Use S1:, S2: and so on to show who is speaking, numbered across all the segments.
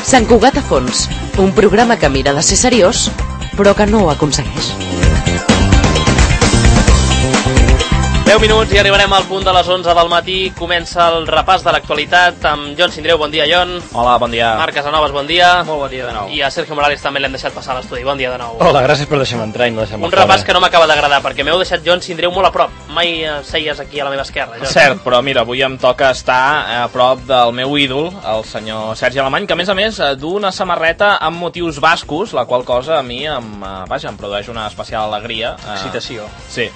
S1: Sant Cugat a fons, un programa que mira de ser seriós, però que no ho aconsegueix.
S2: 10 minuts i arribarem al punt de les 11 del matí. Comença el repàs de l'actualitat amb Jon Sindreu. Bon dia, Jon.
S3: Hola, bon dia.
S2: Marc Casanovas, bon dia.
S4: Molt bon dia de nou.
S2: I a Sergio Morales també l'hem deixat passar a l'estudi. Bon dia de nou.
S3: Hola, gràcies per deixar-me entrar i no deixar-me
S2: Un repàs que no m'acaba d'agradar, perquè m'heu deixat Jon Sindreu molt a prop. Mai seies aquí a la meva esquerra, Jon.
S3: Cert, però mira, avui em toca estar a prop del meu ídol, el senyor Sergi Alemany, que a més du una samarreta amb motius bascos, la qual cosa a mi em produeix una especial alegria.
S4: Excitació.
S3: Sí.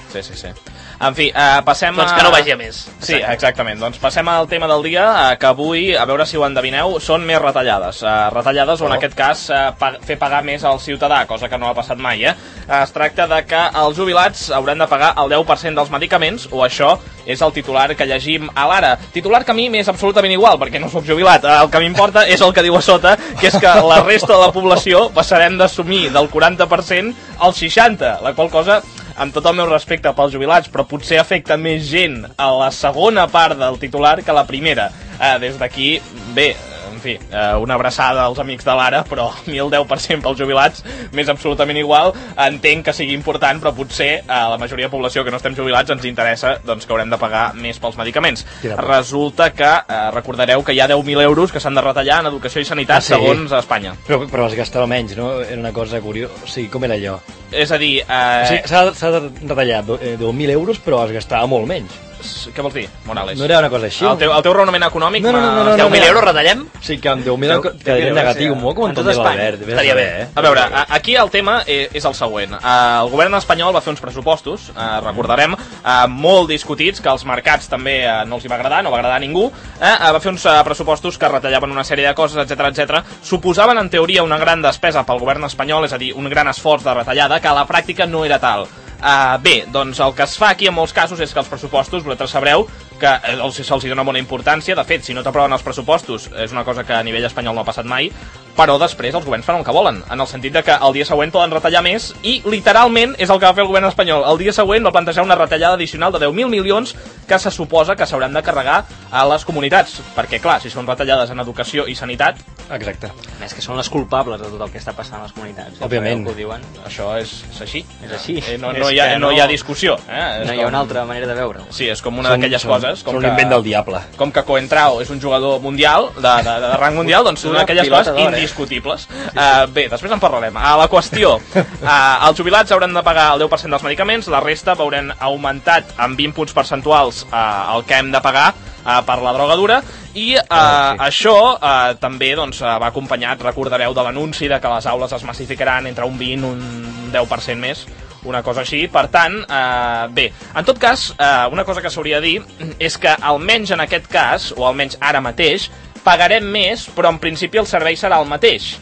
S3: En fi, passem
S2: Doncs que no vagi a més.
S3: Sí, exactament. Doncs passem al tema del dia, que avui, a veure si ho endevineu, són més retallades. Retallades o en aquest cas fer pagar més al ciutadà, cosa que no ha passat mai. Es tracta de que els jubilats hauran de pagar el 10% dels medicaments, o això és el titular que llegim a l'Ara. Titular que a mi m'és absolutament igual, perquè no soc jubilat. El que m'importa és el que diu a sota, que és que la resta de la població passarem d'assumir del 40% al 60%, la qual cosa, amb tot el meu respecte pels jubilats, però potser afecta més gent a la segona part del titular que a la primera. Des d'aquí, bé, en fi, una abraçada als amics de l'Ara, però a mi el 10% pels jubilats m'és absolutament igual. Entenc que sigui important, però potser a la majoria de població que no estem jubilats ens interessa doncs, que haurem de pagar més pels medicaments. Resulta que recordareu que hi ha 10.000 euros que s'han de retallar en educació i sanitat, segons Espanya.
S5: Però es gastava menys, no? Era una cosa curiosa. O sigui, com era allò?
S3: És a dir...
S5: s'ha de retallar 10.000 euros, però es gastava molt menys.
S3: Què vols dir, Morales?
S5: No era una cosa així?
S3: El teu raonament econòmic...
S5: No.
S2: 10.000 euros retallem?
S5: Sí, que amb 10.000 quedaria negatiu, molt com en tot l'Albert.
S2: Estaria bé.
S3: A veure, aquí el tema és el següent. El govern espanyol va fer uns pressupostos, recordarem, molt discutits, que als mercats també no els hi va agradar, no va agradar a ningú. Va fer uns pressupostos que retallaven una sèrie de coses, etc. Suposaven, en teoria, una gran despesa pel govern espanyol, és a dir, un gran esforç de retallada, que a la pràctica no era tal. Bé, doncs el que es fa aquí en molts casos és que els pressupostos, vosaltres sabreu que se'ls dona bona importància. De fet, si no t'aproven els pressupostos, és una cosa que a nivell espanyol no ha passat mai, però després els governs fan el que volen, en el sentit de que el dia següent poden retallar més, i literalment és el que va fer el govern espanyol. El dia següent va plantejar una retallada addicional de 10.000 milions que se suposa que s'hauran de carregar a les comunitats, perquè clar, si són retallades en educació i sanitat...
S5: Exacte.
S4: Més que són les culpables de tot el que està passant a les comunitats.
S5: Òbviament.
S3: Això és així.
S4: És així.
S3: No hi ha discussió.
S4: No hi ha una altra manera de veure-ho.
S3: Sí, és com una d'aquelles coses...
S5: Són l'invent del diable.
S3: Com que Coentrao és un jugador mundial, de rang mundial, doncs són aquelles coses indiscutibles. Bé, després en parlarem. La qüestió, els jubilats hauran de pagar el 10% dels medicaments, la resta veuran augmentat en 20 punts percentuals el que hem de pagar per la droga dura, i això també doncs, va acompanyat, recordareu, de l'anunci de que les aules es massificaran entre un 20 i un 10% més, una cosa així. Per tant, bé, en tot cas, una cosa que s'hauria de dir és que almenys en aquest cas, o almenys ara mateix, pagarem més, però en principi el servei serà el mateix.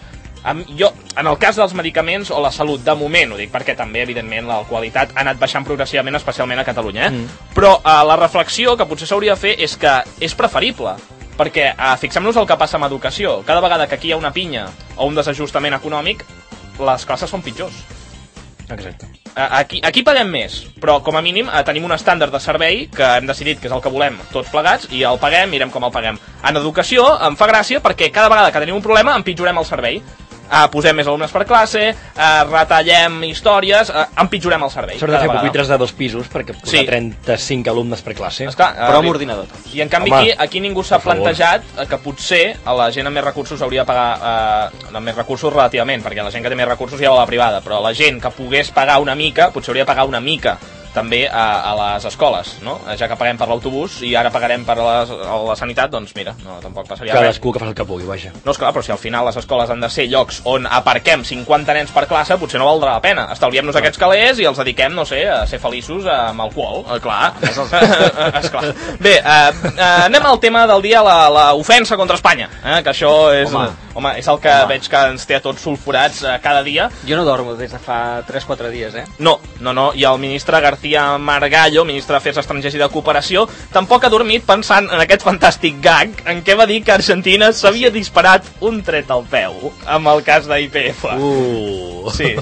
S3: En el cas dels medicaments o la salut, de moment, ho dic perquè també, evidentment, la qualitat ha anat baixant progressivament, especialment a Catalunya, però la reflexió que potser s'hauria de fer és que és preferible, perquè fixem-nos el que passa amb educació. Cada vegada que aquí hi ha una pinya o un desajustament econòmic, les classes són pitjors.
S5: Exacte.
S3: Aquí paguem més, però com a mínim tenim un estàndard de servei que hem decidit que és el que volem tots plegats, i el paguem, mirem com el paguem. En educació em fa gràcia perquè cada vegada que tenim un problema empitjorem el servei. Posem més alumnes per classe, retallem històries, empitjorem el servei.
S5: S'ha de fer pupitres de 2 pisos perquè posar 35 alumnes per classe.
S3: Esclar,
S4: però amb ordinador.
S3: I en canvi aquí ningú s'ha plantejat que potser a la gent amb més recursos hauria de pagar, amb més recursos relativament, perquè la gent que té més recursos ja va a la privada, però la gent que pogués pagar una mica, potser hauria de pagar una mica també a les escoles, no? Ja que paguem per l'autobús i ara pagarem per la sanitat, doncs mira, no, tampoc passaria res.
S5: Cadascú que fa el que pugui, vaja.
S3: No, esclar, però si al final les escoles han de ser llocs on aparquem 50 nens per classe, potser no valdrà la pena. Estalviem-nos aquests calés i els dediquem, no sé, a ser feliços amb alcohol, clar. Esclar. Bé, anem al tema del dia, l'ofensa contra Espanya, que això és... Home, és el que veig que ens té a tots sulfurats cada dia.
S4: Jo no dormo des de fa 3-4 dies,
S3: No, i el ministre García Margallo, ministre d'Afers Estrangers i de Cooperació, tampoc ha dormit pensant en aquest fantàstic gag en què va dir que Argentina s'havia disparat un tret al peu amb el cas d'IPF. Sí.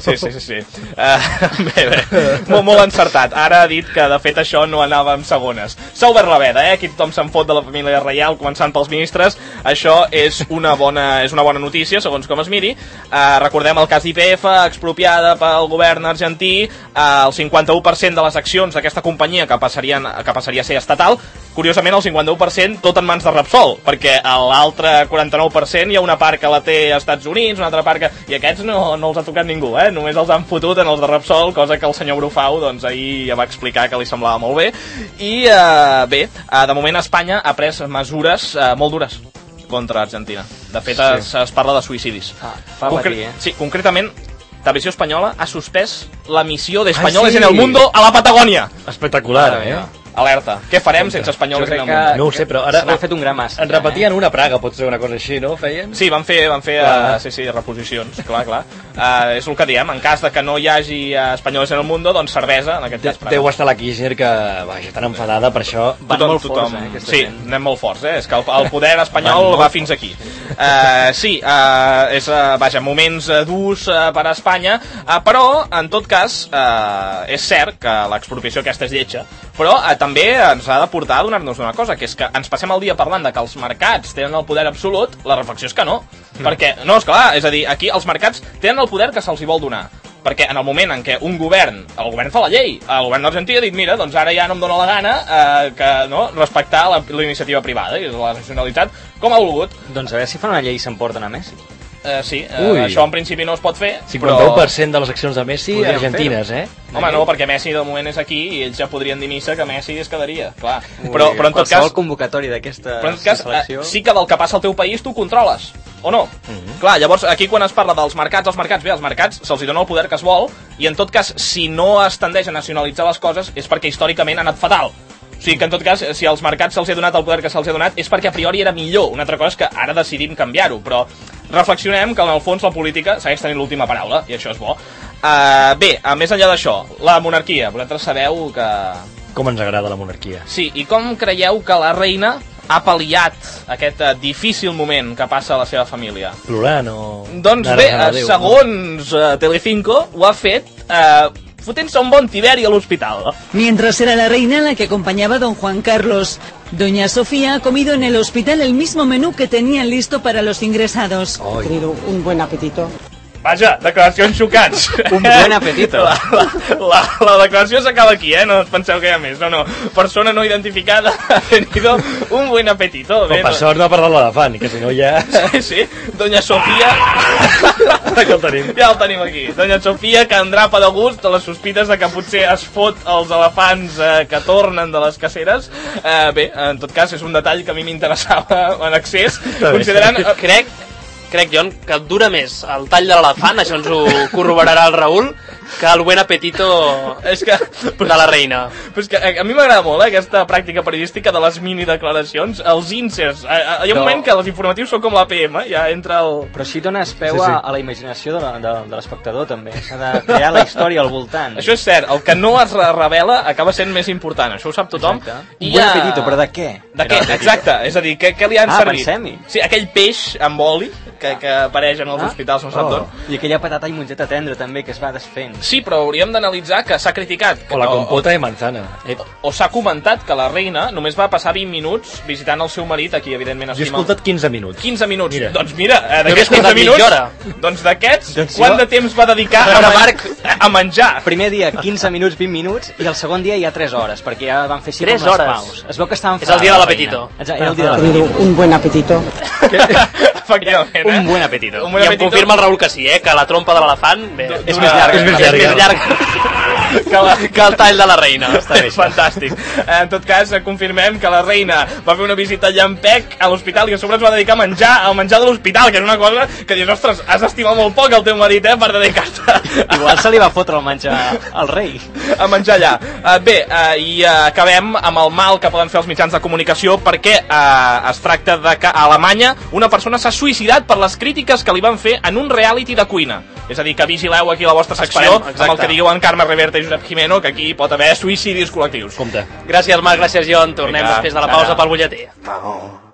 S3: Bé, molt encertat. Ara ha dit que de fet això no anava amb segones. S'ha obert la veda, aquí tothom se'n fot de la família reial, començant pels ministres. Això és una bona notícia, segons com es miri. Recordem el cas d'IPF, expropiada pel govern argentí, el 51% de les accions d'aquesta companyia que passaria a ser estatal. Curiosament, el 51% tot en mans de Repsol, perquè l'altre 49% hi ha una part que la té als Estats Units, una altra part que... I aquests no els ha tocat ningú, només els han fotut en els de Repsol, cosa que el senyor Brufau doncs, ahir ja va explicar que li semblava molt bé. I de moment Espanya ha pres mesures molt dures contra Argentina. De fet, es parla de suïcidis.
S4: Fa patir,
S3: Sí, concretament, Televisió Espanyola ha suspès la missió d'Espanyoles en el Mundo a la Patagònia.
S5: Espectacular,
S3: Alerta. Què farem sense Espanyoles en el Mundo?
S5: No ho sé, però ara...
S4: S'ha fet un gra massa.
S5: En repetien una Praga, pot ser una cosa així, no? Feien?
S3: Sí, van fer reposicions, clar. És el que diem, en cas de que no hi hagi Espanyoles en el Mundo, doncs cervesa, en aquest cas Praga.
S5: Deu estar la Kirchner que, vaja, tan enfadada per això.
S4: Van molt forts,
S3: Sí, anem molt forts, és que el poder espanyol va fins aquí. És, moments durs per a Espanya, però, en tot cas, és cert que l'expropiació aquesta és lletja, però també ens ha de portar a donar-nos una cosa, que és que ens passem el dia parlant de que els mercats tenen el poder absolut. La reflexió és que no, perquè, no, esclar, és a dir, aquí els mercats tenen el poder que se'ls hi vol donar, perquè en el moment en què un govern, el govern fa la llei, el govern d'Argentina ha dit, mira, doncs ara ja no em dóna la gana respectar la iniciativa privada, i la racionalitat com ha volgut.
S4: Doncs a veure si fan una llei i s'emporten a Messi.
S3: Sí, això en principi no es pot fer.
S5: 51% de les accions de Messi argentines,
S3: Home, no, perquè Messi de moment és aquí i ells ja podrien dir missa que Messi es quedaria, clar. Però en tot cas...
S4: Qualsevol convocatòria d'aquesta selecció...
S3: Sí que del que passa al teu país tu controles, o no? Clar, llavors aquí quan es parla dels mercats, els mercats se'ls dona el poder que es vol, i en tot cas, si no es tendeix a nacionalitzar les coses és perquè històricament ha anat fatal. O sigui que en tot cas, si als mercats se'ls ha donat el poder que se'ls ha donat és perquè a priori era millor. Una altra cosa és que ara decidim canviar-ho, però reflexionem que en el fons la política segueix tenint l'última paraula, i això és bo. Bé, més enllà d'això, la monarquia. Vosaltres sabeu que...
S5: Com ens agrada la monarquia.
S3: Sí, i com creieu que la reina ha pal·liat aquest difícil moment que passa a la seva família?
S5: Plorant o...
S3: Doncs bé, segons Telecinco, ho ha fet... fotent-se un bon tiberi a l'hospital.
S6: Mientras era la reina la que acompañaba a don Juan Carlos, doña Sofía ha comido en el hospital el mismo menú que tenían listo para los ingresados.
S7: Ha tenido un buen apetito.
S3: Vaja, declaracions xocants.
S4: Un buen apetito.
S3: La declaració s'acaba aquí, no us penseu que hi ha més. No, persona no identificada ha tenido un buen apetito.
S5: Però per sort no ha parlat l'elefant, que si no ja...
S3: Sí, doña Sofía... Ja el tenim aquí. Doña Sofía, que endrapa de gust a les sospites de que potser es fot els elefants que tornen de les caceres. Bé, en tot cas, és un detall que a mi m'interessava en excés, considerant...
S2: Crec, Jon, que dura més el tall de l'elefant, això ens ho corroborarà el Raül, que el buen apetito de la reina.
S3: Però és que a mi m'agrada molt aquesta pràctica periodística de les mini-declaracions, els inserts. Hi ha un moment que els informatius són com la PM, ja entra el...
S4: Però així dones peu a la imaginació de l'espectador, també. S'ha de crear la història al voltant.
S3: Això és cert, el que no es revela acaba sent més important, això ho sap tothom.
S4: Un buen apetito, però de què?
S3: De què? Exacte, és a dir, què li han servit?
S4: Pensem-hi.
S3: Sí, aquell peix amb oli que apareix en els hospitals, no sap d'on.
S4: I aquella patata i mongeta tendra també, que es va desfent.
S3: Sí, però hauríem d'analitzar que s'ha criticat.
S5: O la compota de manzana.
S3: O s'ha comentat que la reina només va passar 20 minuts visitant el seu marit, aquí evidentment estima...
S5: Jo he escoltat 15 minuts.
S3: 15 minuts. Mira. Doncs mira, d'aquests 15 minuts, doncs d'aquests, quant de temps va dedicar a menjar?
S4: Primer dia 15 minuts, 20 minuts, i el segon dia ja 3 hores, perquè ja van fer 5
S2: 3 hores.
S4: Es veu que estaven...
S2: És el dia de l'apetito.
S4: Era el dia de l'apetito.
S7: Un buen apetito.
S3: Efectivament,
S2: un buen apetito. I em confirma el Raül que sí, que la trompa de l'elefant
S3: és més llarga
S2: que el tall de la reina.
S3: És fantàstic. En tot cas, confirmem que la reina va fer una visita a Llampec a l'hospital i a sobre es va dedicar a menjar, al menjar de l'hospital, que és una cosa que dius, ostres, has estimat molt poc el teu marit, per dedicar-te.
S4: Igual se li va fotre el menjar al rei.
S3: A menjar allà. Bé, i acabem amb el mal que poden fer els mitjans de comunicació, perquè es tracta de que a Alemanya una persona s'ha suïcidat per les crítiques que li van fer en un reality de cuina. És a dir, que vigileu aquí la vostra secció amb el que diuen Carme Reverte i Josep Jimeno, que aquí pot haver suïcidis col·lectius.
S5: Compte.
S2: Gràcies, Marc, gràcies, Jon. Tornem després de la pausa pel butlletí.